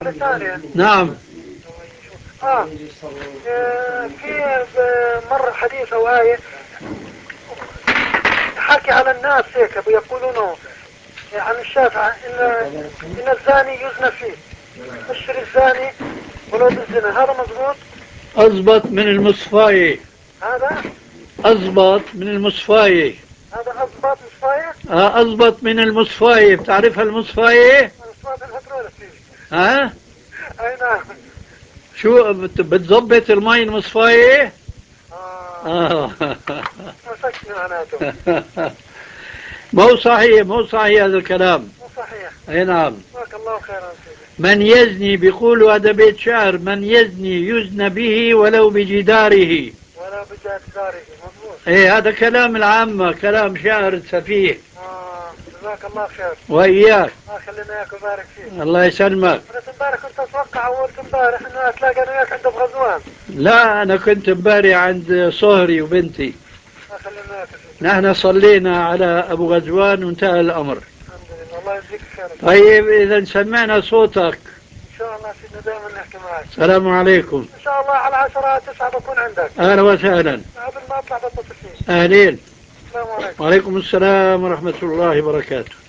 نعم. في مرة حديث أو آية حكي على الناس هيك بيقولون عن الشافعي إن الزاني يزنى فيه، اشتري الزاني ولو بالزنا، هذا مضبوط؟ أضبط من المصفاية. هذا أضبط من المصفاية. هذا أضباط مصفاية؟ أضبط من المصفاية. بتعرفها المصفاية؟ مصفاة البترول فيه. ها؟ أي نعم. شو بتضبط المي المصفاية؟ آه. مسكني معناته. مو صحيح، مو صحيح هذا الكلام. مو صحيح. اي نعم. جزاك الله خيرا سيدي. من يزني، بيقولوا هذا بيت شعر، من يزني يزنى به ولو بجداره. ولا بجداره، مضبوط. ايه هذا كلام العامة، كلام شاعر سفيه. جزاك الله خير. وإياك. الله يخلينا اياك ويبارك فيك. الله يسلمك. بس امبارح كنت اتوقع وقلت امبارح انه اتلاقى انا وياك عند بغزوان. لا أنا كنت امبارح عند صهري وبنتي. الله يخلينا اياك. نحن صلينا على أبو غزوان وانتهى الأمر. الحمد لله، الله يجزيك خير. طيب إذا سمعنا صوتك ان شاء الله سيدنا دائما نحكي معك. السلام عليكم. ان شاء الله على 10/9 بكون عندك. أهلا وسهلا. قبل ما اطلع بتصل فيك. أهلين. السلام عليكم. وعليكم السلام ورحمة الله وبركاته.